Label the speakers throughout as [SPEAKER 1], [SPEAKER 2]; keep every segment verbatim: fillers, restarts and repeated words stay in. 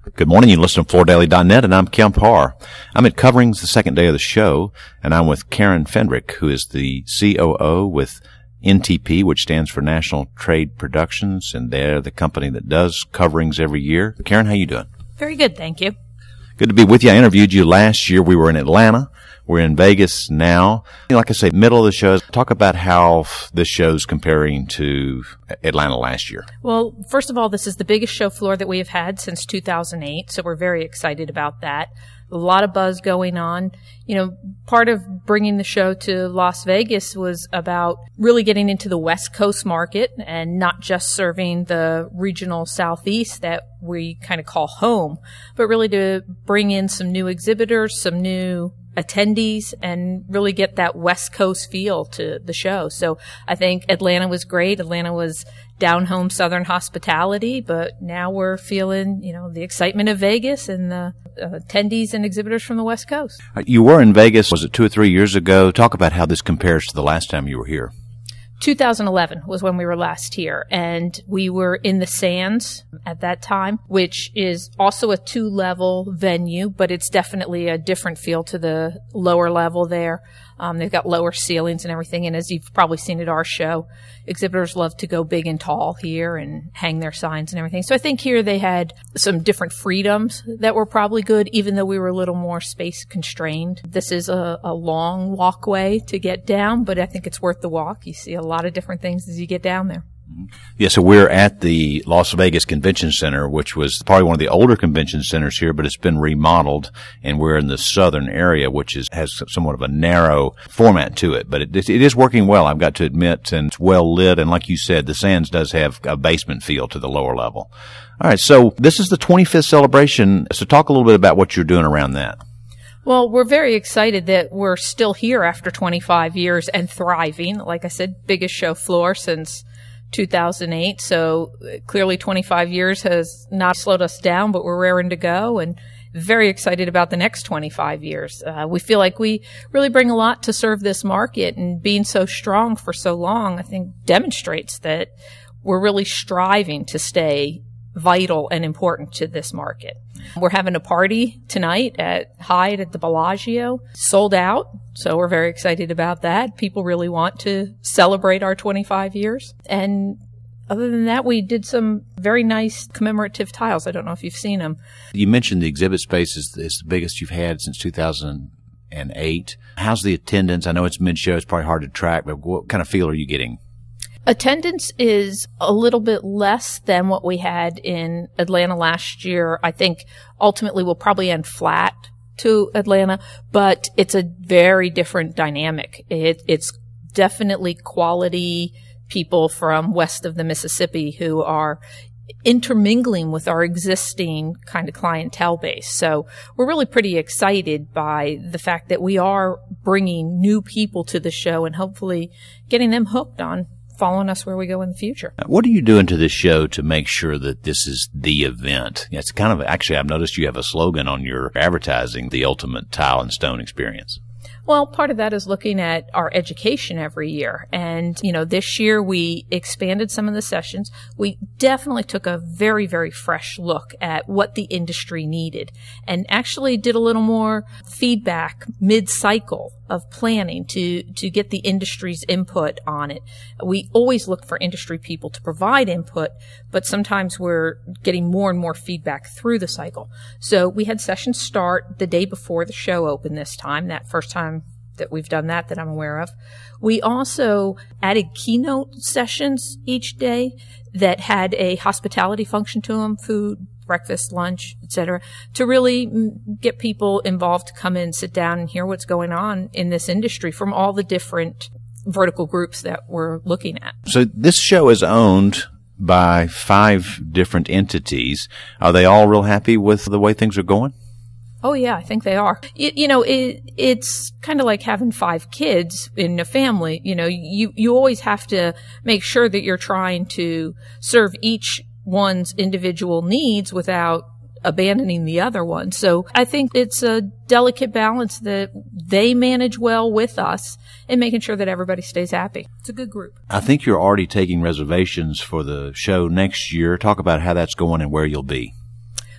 [SPEAKER 1] Good morning. You listen to Florida Daily dot net, and I'm Kemp Harr. I'm at Coverings, the second day of the show, and I'm with Karen Fendrick, who is the C O O with N T P, which stands for National Trade Productions, and they're the company that does coverings every year. Karen, how you doing?
[SPEAKER 2] Very good, thank you.
[SPEAKER 1] Good to be with you. I interviewed you last year. We were in Atlanta. We're in Vegas now. Like I say, middle of the show, talk about how this show's comparing to Atlanta last year.
[SPEAKER 2] Well, first of all, this is the biggest show floor that we have had since two thousand eight, so we're very excited about that. A lot of buzz going on. You know, part of bringing the show to Las Vegas was about really getting into the West Coast market and not just serving the regional Southeast that we kind of call home, but really to bring in some new exhibitors, some new attendees, and really get that West Coast feel to the show. So I think Atlanta was great. Atlanta was down home Southern hospitality, but now we're feeling, you know, the excitement of Vegas and the uh, attendees and exhibitors from the West Coast.
[SPEAKER 1] You were in Vegas, was it two or three years ago? Talk about how this compares to the last time you were here.
[SPEAKER 2] two thousand eleven was when we were last here, and we were in the Sands at that time, which is also a two-level venue, but it's definitely a different feel to the lower level there. Um, they've got lower ceilings and everything, and as you've probably seen at our show, exhibitors love to go big and tall here and hang their signs and everything. So I think here they had some different freedoms that were probably good, even though we were a little more space constrained. This is a, a long walkway to get down, but I think it's worth the walk. You see a lot of different things as you get down there.
[SPEAKER 1] Yeah, so we're at the Las Vegas Convention Center, which was probably one of the older convention centers here, but it's been remodeled, and we're in the southern area, which is has somewhat of a narrow format to it, but it, it is working well, I've got to admit, and it's well lit, and like you said, the Sands does have a basement feel to the lower level. All right, so this is the twenty-fifth celebration, so talk a little bit about what you're doing around that.
[SPEAKER 2] Well, we're very excited that we're still here after twenty-five years and thriving. Like I said, biggest show floor since two thousand eight. So clearly twenty-five years has not slowed us down, but we're raring to go and very excited about the next twenty-five years. Uh, we feel like we really bring a lot to serve this market, and being so strong for so long, I think demonstrates that we're really striving to stay vital and important to this market. We're having a party tonight at Hyde at the Bellagio, sold out. So we're very excited about that. People really want to celebrate our twenty-five years. And other than that, we did some very nice commemorative tiles. I don't know if you've seen them.
[SPEAKER 1] You mentioned the exhibit space is, is the biggest you've had since two thousand eight. How's the attendance? I know it's mid-show. It's probably hard to track, but what kind of feel are you getting?
[SPEAKER 2] Attendance is a little bit less than what we had in Atlanta last year. I think ultimately we'll probably end flat to Atlanta, but it's a very different dynamic. It, it's definitely quality people from west of the Mississippi who are intermingling with our existing kind of clientele base. So we're really pretty excited by the fact that we are bringing new people to the show and hopefully getting them hooked on following us where we go in the future.
[SPEAKER 1] What are you doing to this show to make sure that this is the event? It's kind of, actually, I've noticed you have a slogan on your advertising, the ultimate tile and stone experience.
[SPEAKER 2] Well, part of that is looking at our education every year. And, you know, this year we expanded some of the sessions. We definitely took a very, very fresh look at what the industry needed and actually did a little more feedback mid-cycle of planning to, to get the industry's input on it. We always look for industry people to provide input, but sometimes we're getting more and more feedback through the cycle. So we had sessions start the day before the show opened this time, that first time that we've done that that I'm aware of. We also added keynote sessions each day that had a hospitality function to them, food, breakfast, lunch, et cetera, to really get people involved to come in, sit down, and hear what's going on in this industry from all the different vertical groups that we're looking at.
[SPEAKER 1] So this show is owned by five different entities. Are they all real happy with the way things are going?
[SPEAKER 2] Oh, yeah, I think they are. You, you know, it, it's kind of like having five kids in a family. You know, you, you always have to make sure that you're trying to serve each one's individual needs without abandoning the other one. So I think it's a delicate balance that they manage well with us and making sure that everybody stays happy. It's a good group.
[SPEAKER 1] I think you're already taking reservations for the show next year. Talk about how that's going and where you'll be.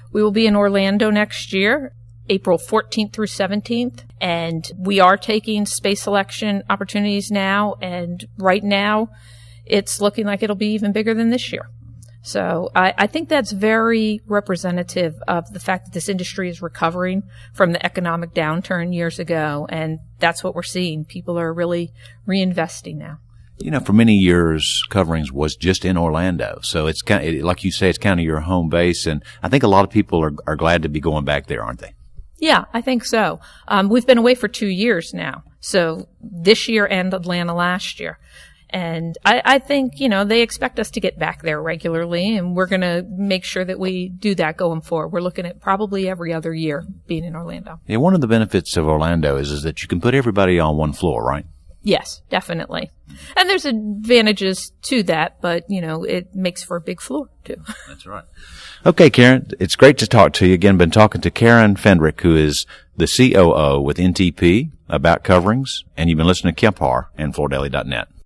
[SPEAKER 2] We will be in Orlando next year, April fourteenth through seventeenth, and we are taking space selection opportunities now, and right now it's looking like it'll be even bigger than this year. So I, I think that's very representative of the fact that this industry is recovering from the economic downturn years ago, and that's what we're seeing. People are really reinvesting now.
[SPEAKER 1] You know, for many years, Coverings was just in Orlando. So it's kind of, like you say, it's kind of your home base, and I think a lot of people are, are glad to be going back there, aren't they?
[SPEAKER 2] Yeah, I think so. Um, we've been away for two years now. So this year and Atlanta last year. And I, I think, you know, they expect us to get back there regularly, and we're going to make sure that we do that going forward. We're looking at probably every other year being in Orlando.
[SPEAKER 1] Yeah, one of the benefits of Orlando is, is that you can put everybody on one floor, right?
[SPEAKER 2] Yes, definitely. And there's advantages to that, but, you know, it makes for a big floor, too.
[SPEAKER 1] That's right. Okay, Karen, it's great to talk to you. Again, been talking to Karen Fendrick, who is the C O O with N T P about Coverings, and you've been listening to Kemp Harr and Florida Daily dot net.